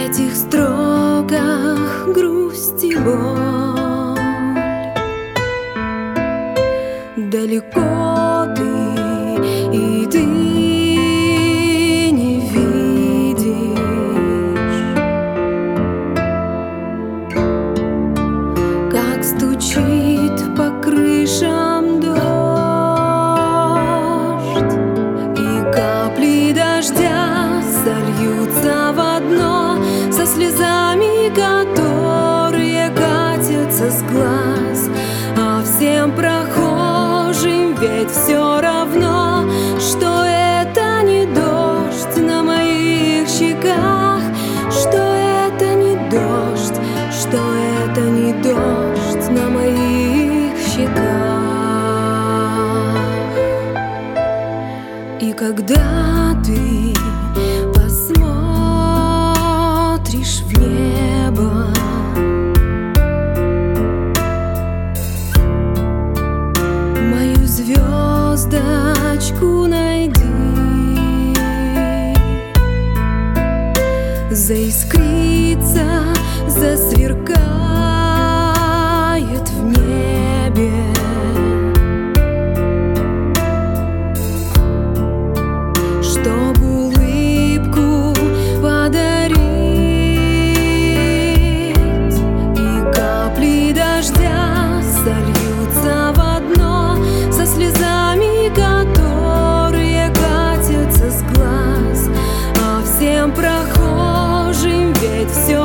этих строках грусть и боль. Далеко ты, и ты не видишь, как стучит по крышам дождь, и капли дождя сольются в одно со слезами, которые катятся с глаз. А всем прохожим ведь все равно, что это не дождь на моих щеках, что это не дождь, что это не дождь на моих щеках. И когда ты посмотришь в небо, мою звездочку найди, заискрится, засверкает в небе, чтобы улыбку подарить, и капли дождя сольются в одно со слезами, которые катятся с глаз. А всем прохожим ведь все